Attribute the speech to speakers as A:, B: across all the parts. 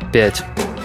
A: 5.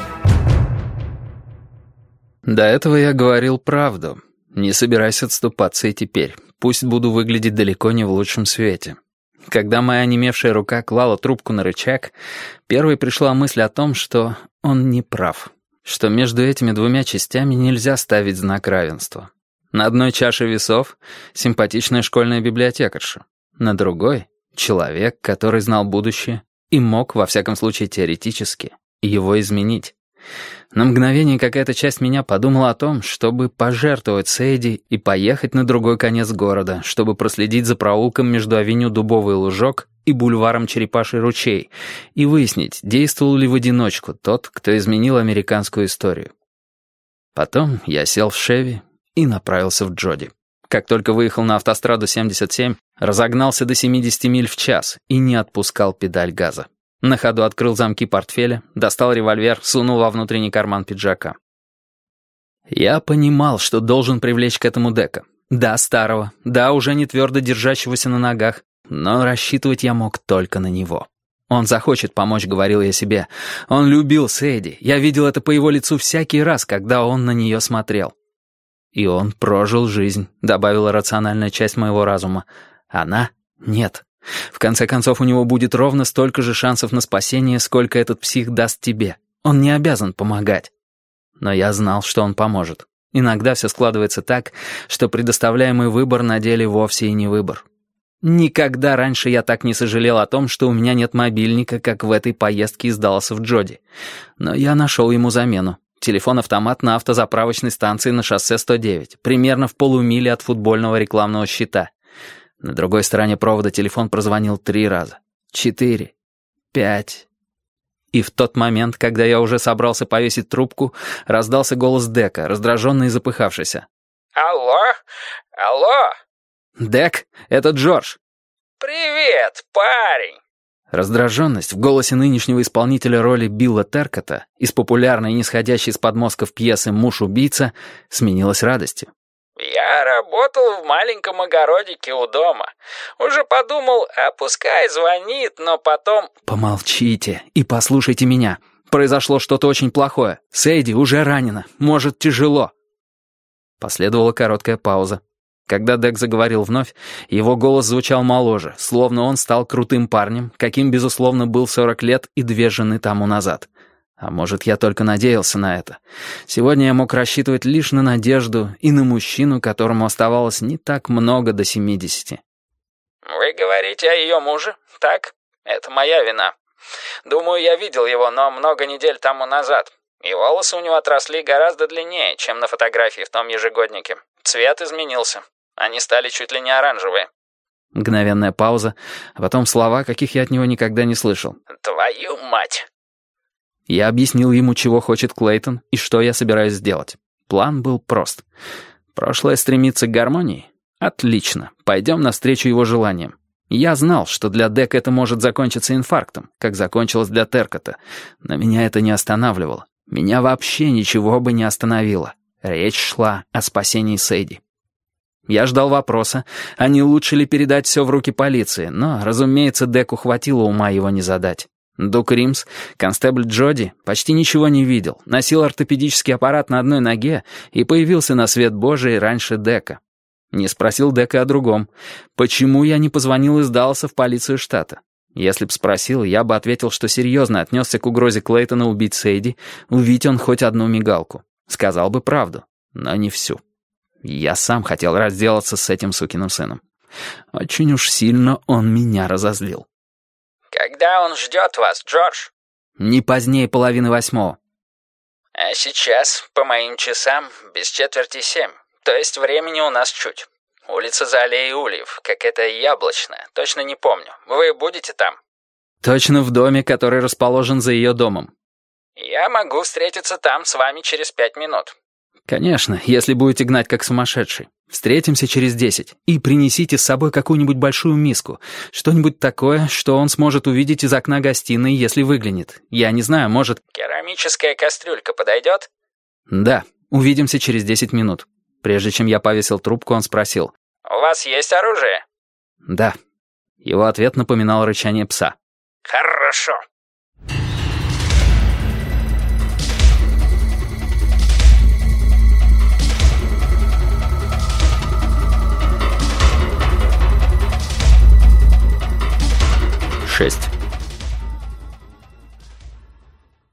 A: До этого я говорил правду. Не собираюсь отступаться и теперь. Пусть буду выглядеть далеко не в лучшем свете. Когда моя онемевшая рука клала трубку на рычаг, первой пришла мысль о том, что он не прав. Что между этими двумя частями нельзя ставить знак равенства. На одной чаше весов — симпатичная школьная библиотекарша. На другой — человек, который знал будущее и мог, во всяком случае теоретически, его изменить. На мгновение какая-то часть меня подумала о том, чтобы пожертвовать Сэйди и поехать на другой конец города, чтобы проследить за проулком между авеню Дубовый Лужок и бульваром Черепаший ручей и выяснить, действовал ли в одиночку тот, кто изменил американскую историю. Потом я сел в Шеви и направился в Джоди. Как только выехал на автостраду 77, разогнался до 70 миль в час и не отпускал педаль газа. На ходу открыл замки портфеля, достал револьвер, сунул во внутренний карман пиджака. Я понимал, что должен привлечь к этому Дека. Да, старого, да, уже не твердо держащегося на ногах, но рассчитывать я мог только на него. Он захочет помочь, говорил я себе. Он любил Сэйди, я видел это по его лицу всякий раз, когда он на нее смотрел. И он прожил жизнь, добавила рациональная часть моего разума. Она — нет. В конце концов, у него будет ровно столько же шансов на спасение, сколько этот псих даст тебе. Он не обязан помогать. Но я знал, что он поможет. Иногда все складывается так, что предоставляемый выбор на деле вовсе и не выбор. Никогда раньше я так не сожалел о том, что у меня нет мобильника, как в этой поездке из Далласа в Джоди. Но я нашел ему замену. Телефон-автомат на автозаправочной станции на шоссе 109, примерно в полумиле от футбольного рекламного щита. На другой стороне провода телефон прозвонил 3 раза. 4. 5. И в тот момент, когда я уже собрался повесить трубку, раздался голос Дека, раздраженный и запыхавшийся.
B: «Алло? Алло?»
A: «Дек, это Джордж».
B: «Привет, парень!»
A: Раздраженность в голосе нынешнего исполнителя роли Билла Теркота из популярной и нисходящей с подмостков пьесы «Муж-убийца» сменилась радостью.
B: «Я работал в маленьком огородике у дома. Уже подумал, пускай звонит, но потом...»
A: «Помолчите и послушайте меня. Произошло что-то очень плохое. Сэйди уже ранена. Может, тяжело». Последовала короткая пауза. Когда Дек заговорил вновь, его голос звучал моложе, словно он стал крутым парнем, каким, безусловно, был 40 лет и 2 жены тому назад. А может, я только надеялся на это. Сегодня я мог рассчитывать лишь на надежду и на мужчину, которому оставалось не так много до 70.
B: «Вы говорите о ее муже, так? Это моя вина. Думаю, я видел его, но много недель тому назад. И волосы у него отросли гораздо длиннее, чем на фотографии в том ежегоднике. Цвет изменился. Они стали чуть ли не оранжевые».
A: Мгновенная пауза, а потом слова, каких я от него никогда не слышал.
B: «Твою мать!»
A: Я объяснил ему, чего хочет Клейтон и что я собираюсь сделать. План был прост. Прошлое стремится к гармонии? Отлично, пойдем навстречу его желаниям. Я знал, что для Дека это может закончиться инфарктом, как закончилось для Теркота, но меня это не останавливало. Меня вообще ничего бы не остановило. Речь шла о спасении Сэйди. Я ждал вопроса, а не лучше ли передать все в руки полиции, но, разумеется, Деку хватило ума его не задать. Дук Римс, констебль Джоди, почти ничего не видел, носил ортопедический аппарат на одной ноге и появился на свет Божий раньше Дека. Не спросил Дека о другом. Почему я не позвонил из Далласа в полицию штата? Если б спросил, я бы ответил, что серьезно отнесся к угрозе Клейтона убить Сэйди, увидеть он хоть одну мигалку. Сказал бы правду, но не всю. Я сам хотел разделаться с этим сукиным сыном. Очень уж сильно он меня разозлил.
B: «Когда он ждет вас, Джордж?»
A: «Не позднее 7:30».
B: «А сейчас, по моим часам, без 6:45. То есть времени у нас чуть. Улица за аллеей Ульев, как это яблочная, точно не помню. Вы будете там?»
A: «Точно в доме, который расположен за ее домом».
B: «Я могу встретиться там с вами через 5 минут».
A: «Конечно, если будете гнать как сумасшедший. Встретимся через 10. И принесите с собой какую-нибудь большую миску. Что-нибудь такое, что он сможет увидеть из окна гостиной, если выглянет. Я не знаю, может...»
B: «Керамическая кастрюлька подойдет?»
A: «Да, увидимся через 10 минут». Прежде чем я повесил трубку, он спросил.
B: «У вас есть оружие?»
A: «Да». Его ответ напоминал рычание пса.
B: «Хорошо».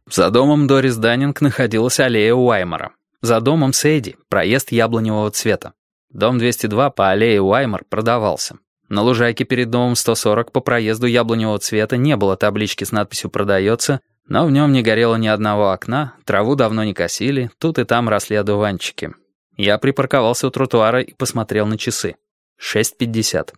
A: За домом Дорис Даннинг находилась аллея Уаймора. За домом Сейди проезд яблоневого цвета. Дом 202 по аллее Уаймор продавался. На лужайке перед домом 140 по проезду яблоневого цвета не было таблички с надписью «Продается», но в нем не горело ни одного окна, траву давно не косили, тут и там росли одуванчики. Я припарковался у тротуара и посмотрел на часы. 6:50.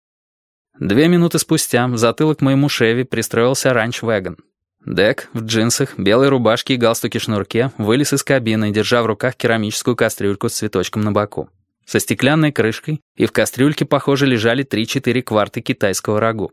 A: 2 минуты спустя в затылок моему Шеви пристроился ранч-вэгон. Дек в джинсах, белой рубашке и галстуке-шнурке вылез из кабины, держа в руках керамическую кастрюльку с цветочком на боку. Со стеклянной крышкой, и в кастрюльке, похоже, лежали 3-4 кварты китайского рагу.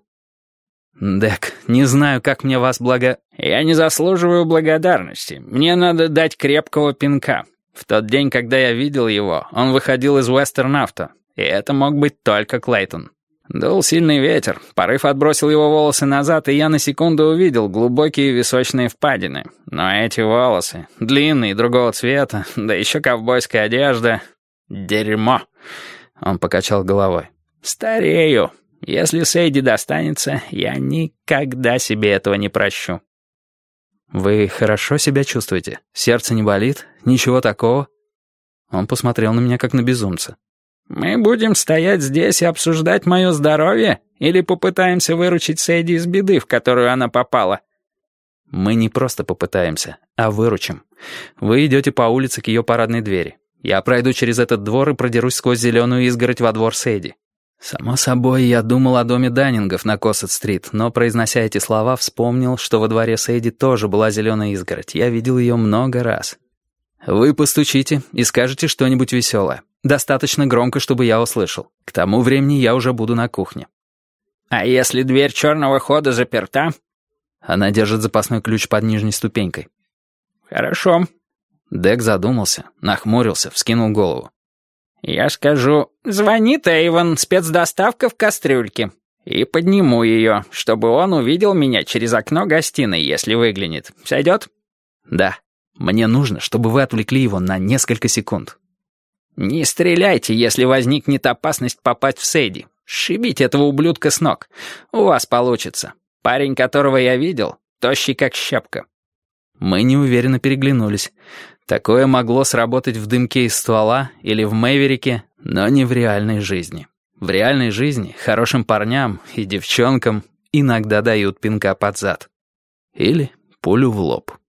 A: «Дек, не знаю, как мне вас
B: Я не заслуживаю благодарности. Мне надо дать крепкого пинка. В тот день, когда я видел его, он выходил из Western Auto, и это мог быть только Клейтон. Дул сильный ветер, порыв отбросил его волосы назад, и я на секунду увидел глубокие височные впадины. Но эти волосы, длинные, другого цвета, да еще ковбойская одежда... Дерьмо!» Он покачал головой. «Старею. Если Сейди достанется, я никогда себе этого не прощу».
A: «Вы хорошо себя чувствуете? Сердце не болит? Ничего такого?» Он посмотрел на меня, как на безумца.
B: «Мы будем стоять здесь и обсуждать мое здоровье? Или попытаемся выручить Сейди из беды, в которую она попала?»
A: «Мы не просто попытаемся, а выручим. Вы идете по улице к ее парадной двери. Я пройду через этот двор и продерусь сквозь зеленую изгородь во двор Сейди». Само собой, я думал о доме Даннингов на Коссет-стрит, но, произнося эти слова, вспомнил, что во дворе Сейди тоже была зеленая изгородь. Я видел ее много раз. «Вы постучите и скажете что-нибудь веселое. Достаточно громко, чтобы я услышал. К тому времени я уже буду на кухне».
B: «А если дверь черного хода заперта?»
A: Она держит запасной ключ под нижней ступенькой.
B: «Хорошо».
A: Дек задумался, нахмурился, вскинул голову.
B: «Я скажу, звонит Эйвон, спецдоставка в кастрюльке. И подниму ее, чтобы он увидел меня через окно гостиной, если выглянет. Сойдет?»
A: «Да. Мне нужно, чтобы вы отвлекли его на несколько секунд».
B: «Не стреляйте, если возникнет опасность попасть в Сейди. Сшибите этого ублюдка с ног. У вас получится. Парень, которого я видел, тощий как щепка».
A: Мы неуверенно переглянулись. Такое могло сработать в дымке из ствола или в Мэйверике, но не в реальной жизни. В реальной жизни хорошим парням и девчонкам иногда дают пинка под зад. Или пулю в лоб.